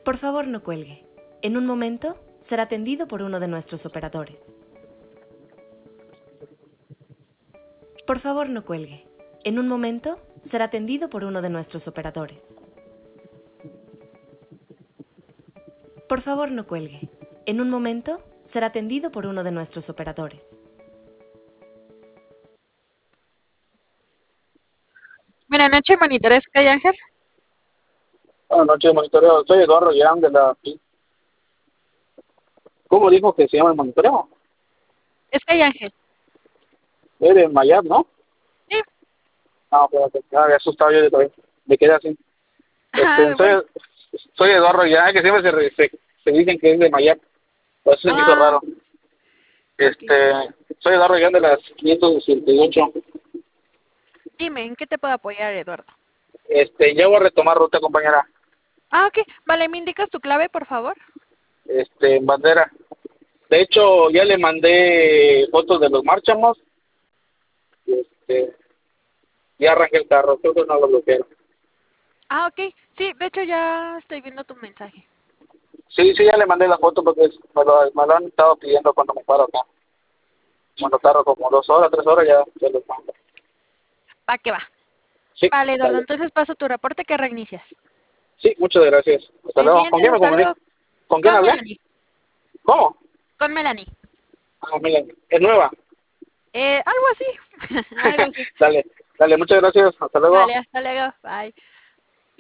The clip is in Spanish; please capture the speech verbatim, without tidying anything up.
Por favor, no cuelgue. En un momento será atendido por uno de nuestros operadores. Por favor, no cuelgue. En un momento será atendido por uno de nuestros operadores. Por favor, no cuelgue. En un momento será atendido por uno de nuestros operadores. Buenas noches, monitores Sky Ángel. Buenas noches, monitoreo. Soy Eduardo Yang de la... ¿Cómo dijo que se llama el monitoreo? Sky Ángel. Es de Mayab, ¿no? Sí. Ah, espérate. Ah, me asustaba yo de todavía. Me quedé así. Ah, Este, bueno. soy, soy Eduardo Yang, que siempre se, re- se, se dicen que es de Mayab. Por eso se me hizo Ah, raro. ok. Este, soy Eduardo Yang de las quinientos sesenta y ocho. Dime, ¿en qué te puedo apoyar, Eduardo? Este, ya voy a retomar ruta, compañera. Ah, ok. Vale, ¿me indicas tu clave, por favor? Este, en bandera. De hecho, ya le mandé fotos de los márchamos. Este, ya arranqué el carro, creo que no lo bloquearon. Ah, ok. Sí, de hecho ya estoy viendo tu mensaje. Sí, sí, ya le mandé la foto porque es- me lo, me lo han estado pidiendo cuando me paro acá. Cuando tardo como dos horas, tres horas, ya se los mando. Va que va. Sí, Vale, Eduardo, dale. entonces paso tu reporte que reinicias. Sí, muchas gracias. Hasta luego. ¿Con Pendientes, quién me hasta comunico? luego. ¿Con quién Con hablé? Melanie. ¿Cómo? Con Melanie. Ah, mira, es nueva. Eh, algo así. Algo así. Dale, dale, muchas gracias. Hasta luego. Vale, hasta luego. Bye.